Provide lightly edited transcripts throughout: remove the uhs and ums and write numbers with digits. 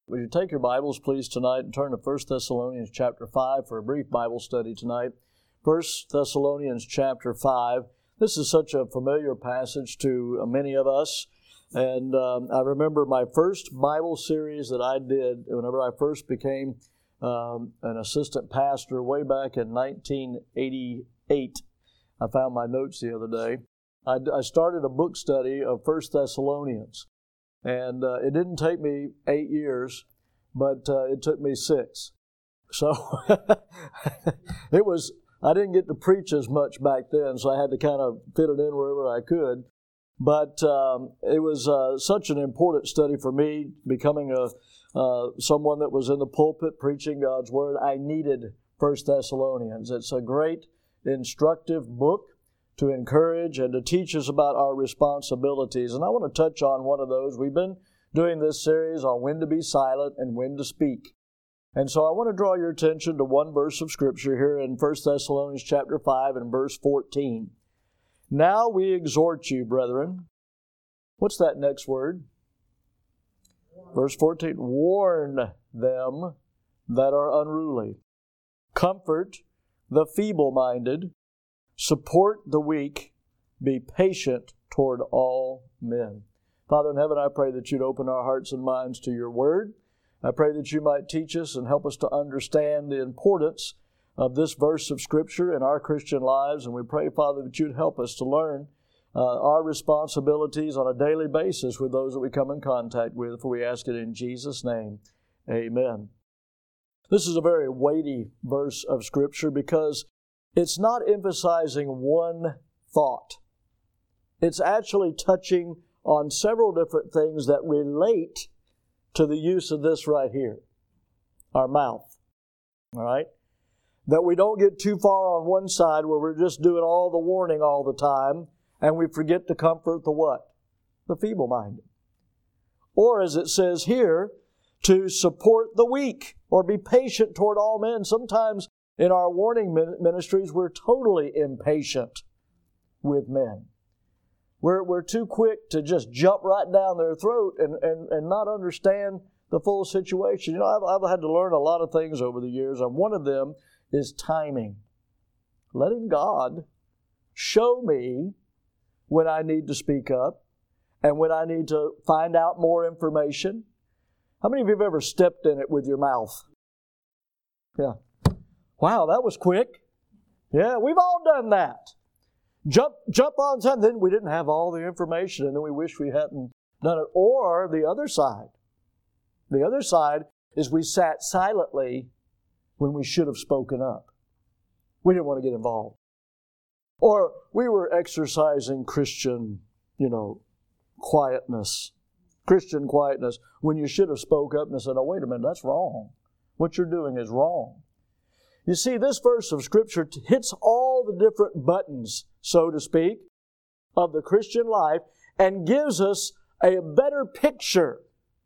Would you take your Bibles, please, tonight and turn to 1 Thessalonians chapter 5 for a brief Bible study tonight. 1 Thessalonians chapter 5. This is such a familiar passage to many of us. And I remember my first Bible series that I did whenever I first became an assistant pastor way back in 1988. I found my notes the other day. I started a book study of 1 Thessalonians. And it didn't take me 8 years, but it took me 6. So I didn't get to preach as much back then, so I had to kind of fit it in wherever I could. But it was such an important study for me, becoming someone that was in the pulpit preaching God's Word. I needed 1 Thessalonians. It's a great instructive book to encourage and to teach us about our responsibilities. And I want to touch on one of those. We've been doing this series on when to be silent and when to speak. And so I want to draw your attention to one verse of Scripture here in 1 Thessalonians chapter 5 and verse 14. Now we exhort you, brethren. What's that next word? Verse 14. Warn them that are unruly. Comfort the feeble-minded. Support the weak. Be patient toward all men. Father in heaven, I pray that you'd open our hearts and minds to your word. I pray that you might teach us and help us to understand the importance of this verse of Scripture in our Christian lives. And we pray, Father, that you'd help us to learn our responsibilities on a daily basis with those that we come in contact with. For we ask it in Jesus' name. Amen. This is a very weighty verse of Scripture because it's not emphasizing one thought. It's actually touching on several different things that relate to the use of this right here, our mouth. All right? That we don't get too far on one side where we're just doing all the warning all the time and we forget to comfort the what? The feeble-minded. Or as it says here, to support the weak or be patient toward all men. Sometimes in our warning ministries, we're totally impatient with men. We're too quick to just jump right down their throat and not understand the full situation. You know, I've had to learn a lot of things over the years, and one of them is timing. Letting God show me when I need to speak up and when I need to find out more information. How many of you have ever stepped in it with your mouth? Yeah. Wow, that was quick. Yeah, we've all done that. Jump on something, then we didn't have all the information, and then we wish we hadn't done it. Or the other side. The other side is we sat silently when we should have spoken up. We didn't want to get involved. Or we were exercising Christian, quietness. Christian quietness when you should have spoke up and said, oh, wait a minute, that's wrong. What you're doing is wrong. You see, this verse of Scripture hits all the different buttons, so to speak, of the Christian life and gives us a better picture.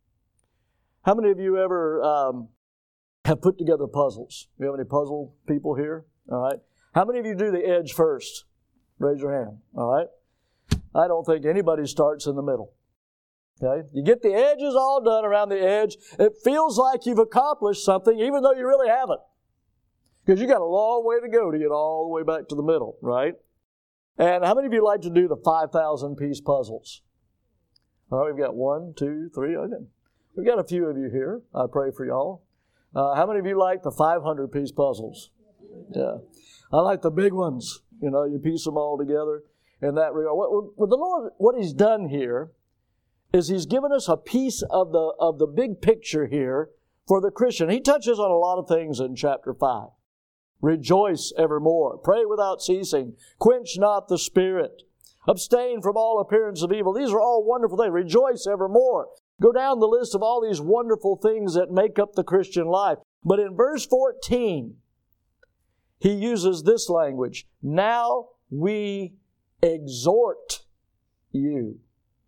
How many of you ever have put together puzzles? Do you have any puzzle people here? All right. How many of you do the edge first? Raise your hand. All right. I don't think anybody starts in the middle. Okay. You get the edges all done around the edge. It feels like you've accomplished something even though you really haven't. Because you got a long way to go to get all the way back to the middle, right? And how many of you like to do the 5,000-piece puzzles? All right, we've got 1, 2, 3. Okay. We've got a few of you here. I pray for y'all. How many of you like the 500-piece puzzles? Yeah. I like the big ones. You piece them all together in that regard. Well, the Lord, what He's done here is He's given us a piece of the big picture here for the Christian. He touches on a lot of things in chapter 5. Rejoice evermore. Pray without ceasing. Quench not the spirit. Abstain from all appearance of evil. These are all wonderful things. Rejoice evermore. Go down the list of all these wonderful things that make up the Christian life. But in verse 14, he uses this language. Now we exhort you.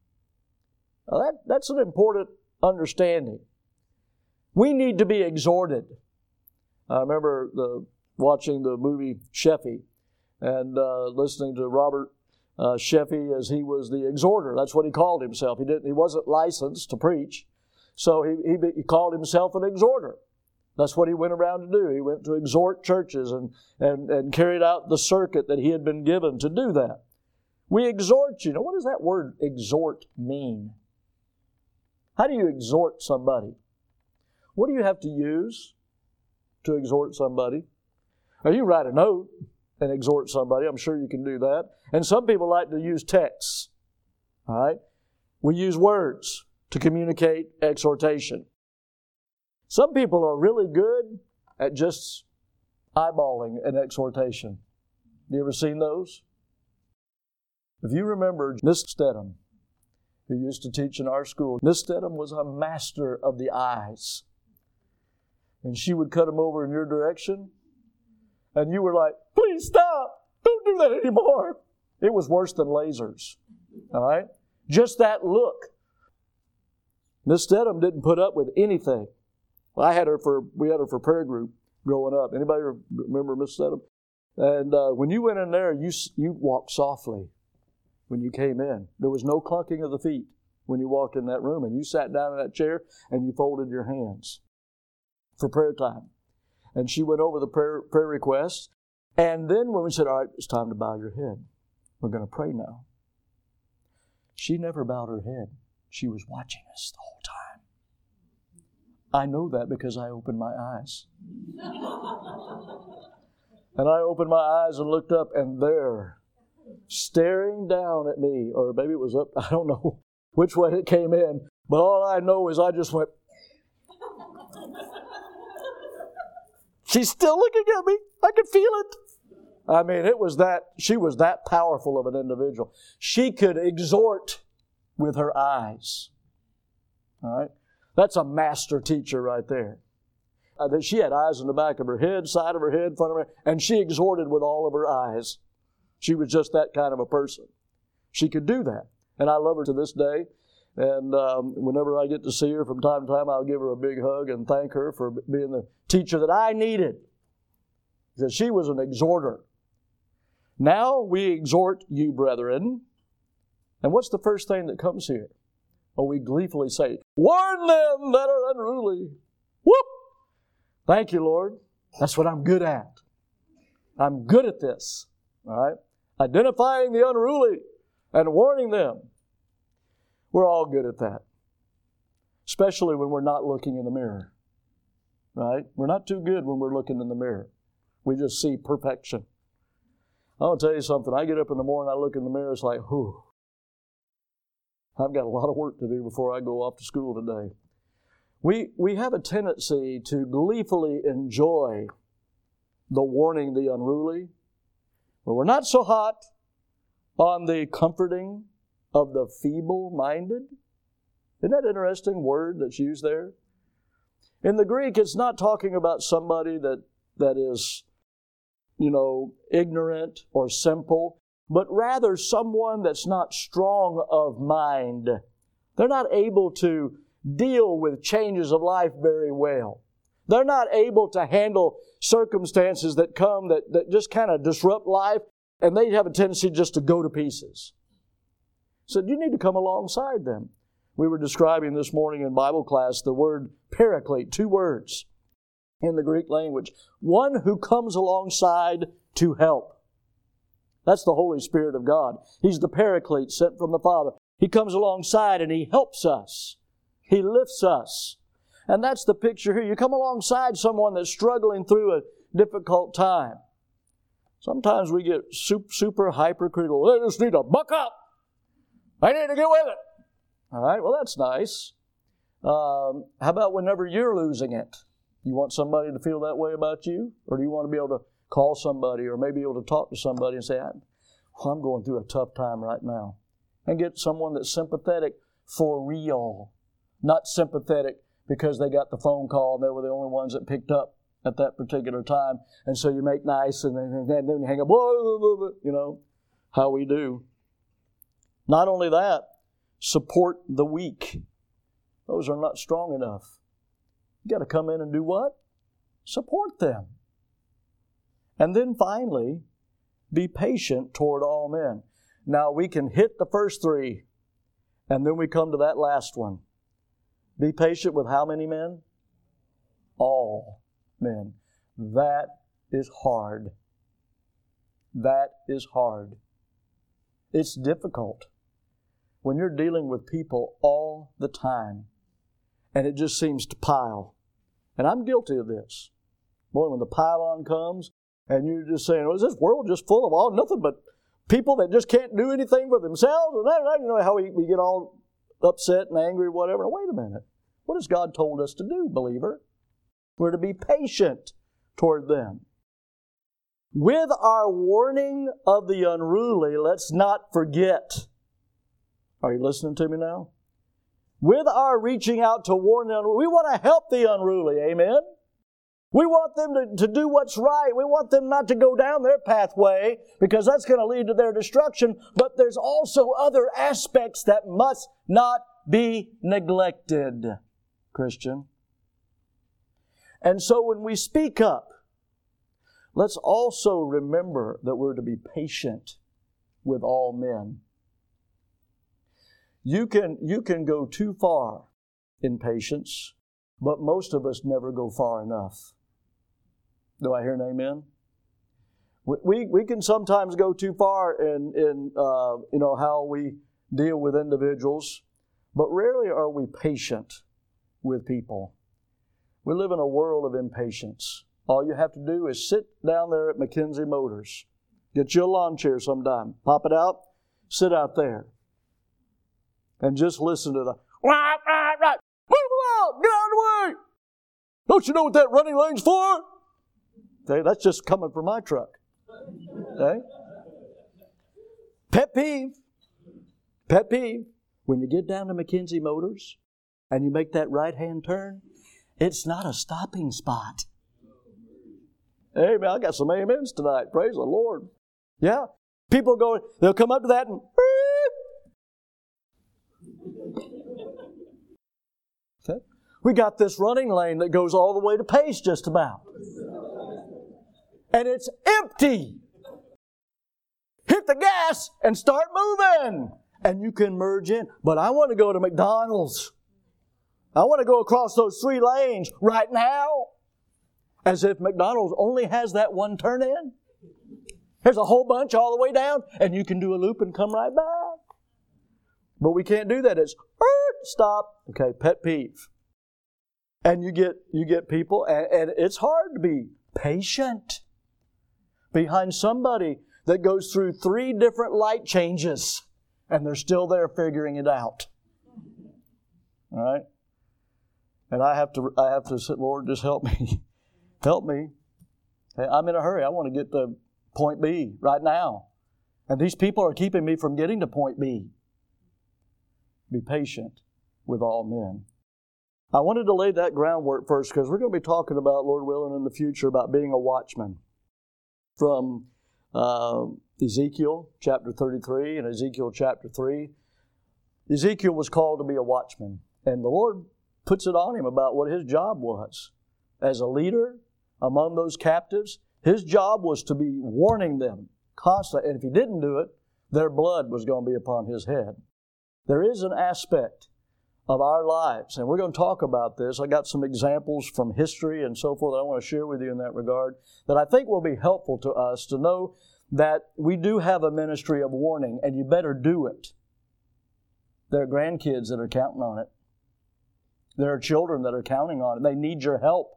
Now that's an important understanding. We need to be exhorted. I remember watching the movie Sheffey and listening to Robert Sheffey as he was the exhorter. That's what he called himself. He wasn't licensed to preach. So he called himself an exhorter. That's what he went around to do. He went to exhort churches and carried out the circuit that he had been given to do that. We exhort you. Now, what does that word exhort mean? How do you exhort somebody? What do you have to use to exhort somebody? Now, you write a note and exhort somebody. I'm sure you can do that. And some people like to use texts. All right? We use words to communicate exhortation. Some people are really good at just eyeballing an exhortation. You ever seen those? If you remember Miss Stedham, who used to teach in our school, Miss Stedham was a master of the eyes. And she would cut them over in your direction, and you were like, please stop! Don't do that anymore! It was worse than lasers. All right? Just that look. Miss Stedham didn't put up with anything. We had her for prayer group growing up. Anybody remember Miss Stedham? And when you went in there, you walked softly when you came in. There was no clunking of the feet when you walked in that room. And you sat down in that chair and you folded your hands for prayer time. And she went over the prayer requests. And then when we said, all right, it's time to bow your head. We're going to pray now. She never bowed her head. She was watching us the whole time. I know that because I opened my eyes. And I opened my eyes and looked up, and there, staring down at me, or maybe it was up, I don't know which way it came in, but all I know is I just went, she's still looking at me. I could feel it. I mean, she was that powerful of an individual. She could exhort with her eyes. All right? That's a master teacher right there. She had eyes in the back of her head, side of her head, front of her head, and she exhorted with all of her eyes. She was just that kind of a person. She could do that. And I love her to this day. And whenever I get to see her from time to time, I'll give her a big hug and thank her for being the teacher that I needed. Because she was an exhorter. Now we exhort you, brethren. And what's the first thing that comes here? Oh, we gleefully say, warn them that are unruly. Whoop! Thank you, Lord. That's what I'm good at. I'm good at this. All right? Identifying the unruly and warning them. We're all good at that. Especially when we're not looking in the mirror. Right? We're not too good when we're looking in the mirror. We just see perfection. I'll tell you something. I get up in the morning, I look in the mirror, it's like, whew. I've got a lot of work to do before I go off to school today. We have a tendency to gleefully enjoy the warning the unruly, but we're not so hot on the comforting of the feeble-minded. Isn't that an interesting word that's used there? In the Greek, it's not talking about somebody that is, ignorant or simple, but rather someone that's not strong of mind. They're not able to deal with changes of life very well. They're not able to handle circumstances that come that just kind of disrupt life, and they have a tendency just to go to pieces. So you need to come alongside them. We were describing this morning in Bible class the word paraclete, 2 words in the Greek language. One who comes alongside to help. That's the Holy Spirit of God. He's the paraclete sent from the Father. He comes alongside and He helps us. He lifts us. And that's the picture here. You come alongside someone that's struggling through a difficult time. Sometimes we get super hypercritical. They just need to buck up. They need to get with it. All right, well, that's nice. How about whenever you're losing it? You want somebody to feel that way about you? Or do you want to be able to call somebody or maybe able to talk to somebody and say, I'm going through a tough time right now. And get someone that's sympathetic for real. Not sympathetic because they got the phone call and they were the only ones that picked up at that particular time. And so you make nice and then you hang up, how we do. Not only that, support the weak. Those are not strong enough. You got to come in and do what? Support them. And then finally, be patient toward all men. Now we can hit the first 3, and then we come to that last one. Be patient with how many men? All men. That is hard. That is hard. It's difficult when you're dealing with people all the time and it just seems to pile. And I'm guilty of this. Boy, when the pile-on comes and you're just saying, well, is this world just full of all nothing but people that just can't do anything for themselves? And you know how we get all upset and angry, whatever. Wait a minute. What has God told us to do, believer? We're to be patient toward them. With our warning of the unruly, let's not forget. Are you listening to me now? With our reaching out to warn the unruly, we want to help the unruly, amen? We want them to do what's right. We want them not to go down their pathway because that's going to lead to their destruction. But there's also other aspects that must not be neglected, Christian. And so when we speak up, let's also remember that we're to be patient with all men. You can go too far in patience, but most of us never go far enough. Do I hear an amen? We can sometimes go too far in how we deal with individuals, but rarely are we patient with people. We live in a world of impatience. All you have to do is sit down there at McKenzie Motors. Get you a lawn chair sometime. Pop it out. Sit out there. And just listen to the right. Move along. Get out of the way. Don't you know what that running lane's for? Okay, that's just coming from my truck. Okay? Pet peeve. Pet peeve. When you get down to McKenzie Motors and you make that right-hand turn, it's not a stopping spot. Hey, man, I got some amens tonight. Praise the Lord. Yeah. People go, they'll come up to that and... Okay. We got this running lane that goes all the way to Pace just about. And it's empty. Hit the gas and start moving. And you can merge in. But I want to go to McDonald's. I want to go across those 3 lanes right now. As if McDonald's only has that one turn in. There's a whole bunch all the way down, and you can do a loop and come right back. But we can't do that. It's stop. Okay, pet peeve. And you get people, and it's hard to be patient behind somebody that goes through 3 different light changes, and they're still there figuring it out. All right? And I have to say, Lord, just help me. Help me. Hey, I'm in a hurry. I want to get to point B right now. And these people are keeping me from getting to point B. Be patient with all men. I wanted to lay that groundwork first because we're going to be talking about, Lord willing, in the future about being a watchman. From Ezekiel chapter 33 and Ezekiel chapter 3. Ezekiel was called to be a watchman. And the Lord puts it on him about what his job was. As a leader among those captives, his job was to be warning them constantly. And if he didn't do it, their blood was going to be upon his head. There is an aspect of our lives, and we're going to talk about this. I got some examples from history and so forth that I want to share with you in that regard that I think will be helpful to us to know that we do have a ministry of warning, and you better do it. There are grandkids that are counting on it. There are children that are counting on it. They need your help.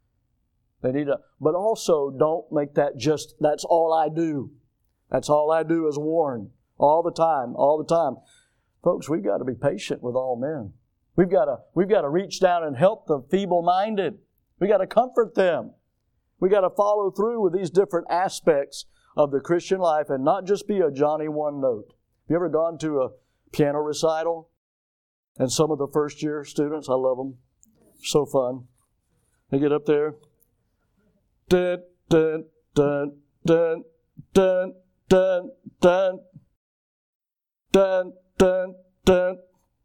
But also don't make that just, that's all I do. That's all I do is warn. All the time. Folks, we've got to be patient with all men. We've got to reach down and help the feeble-minded. We've got to comfort them. We've got to follow through with these different aspects of the Christian life and not just be a Johnny one note. Have you ever gone to a piano recital? And some of the first-year students, I love them. So fun. They get up there. Dun, dun, dun, dun, dun, dun, dun, dun, dun, dun,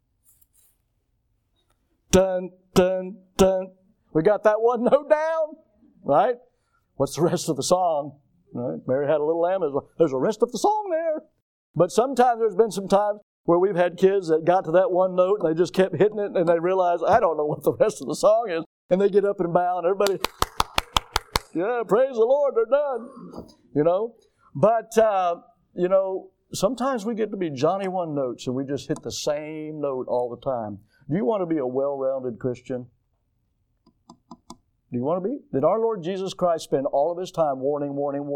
dun, dun, dun. We got that one note down, right? What's the rest of the song? Right? Mary had a little lamb. There's the rest of the song there. But sometimes there's been some times Where we've had kids that got to that one note and they just kept hitting it and they realize, I don't know what the rest of the song is. And they get up and bow and everybody, yeah, praise the Lord, they're done. You know? But, you know, sometimes we get to be Johnny One Notes and we just hit the same note all the time. Do you want to be a well-rounded Christian? Do you want to be? Did our Lord Jesus Christ spend all of His time warning?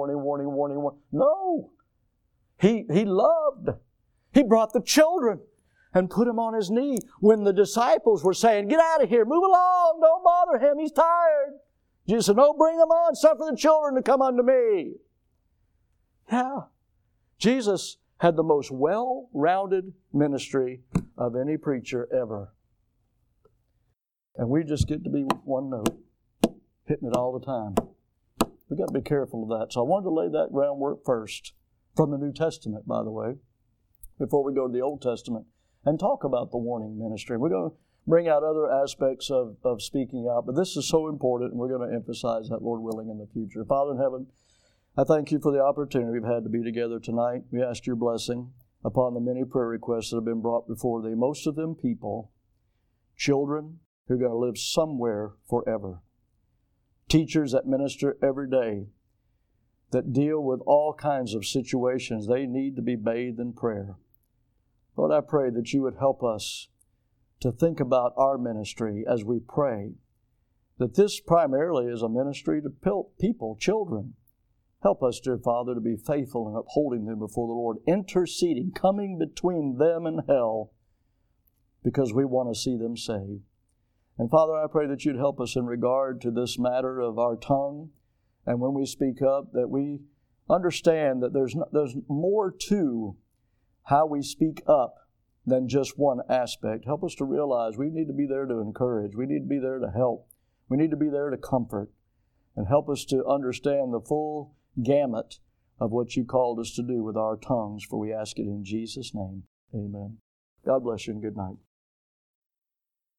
No. He loved. He brought the children and put them on His knee when the disciples were saying, get out of here, move along, don't bother Him, He's tired. Jesus said, no, bring them on, suffer the children to come unto me. Yeah. Jesus had the most well-rounded ministry of any preacher ever. And we just get to be one note, hitting it all the time. We've got to be careful of that. So I wanted to lay that groundwork first, from the New Testament, by the way, before we go to the Old Testament, and talk about the warning ministry. We're going to bring out other aspects of speaking out, but this is so important, and we're going to emphasize that, Lord willing, in the future. Father in heaven, I thank You for the opportunity we've had to be together tonight. We ask Your blessing upon the many prayer requests that have been brought before Thee, most of them people, children who are going to live somewhere forever, teachers that minister every day, that deal with all kinds of situations. They need to be bathed in prayer. Lord, I pray that You would help us to think about our ministry as we pray, that this primarily is a ministry to people, children. Help us, dear Father, to be faithful in upholding them before the Lord, interceding, coming between them and hell, because we want to see them saved. And Father, I pray that You'd help us in regard to this matter of our tongue, and when we speak up, that we understand that there's more to how we speak up than just one aspect. Help us to realize we need to be there to encourage. We need to be there to help. We need to be there to comfort. And help us to understand the full gamut of what You called us to do with our tongues, for we ask it in Jesus' name. Amen. God bless you and good night.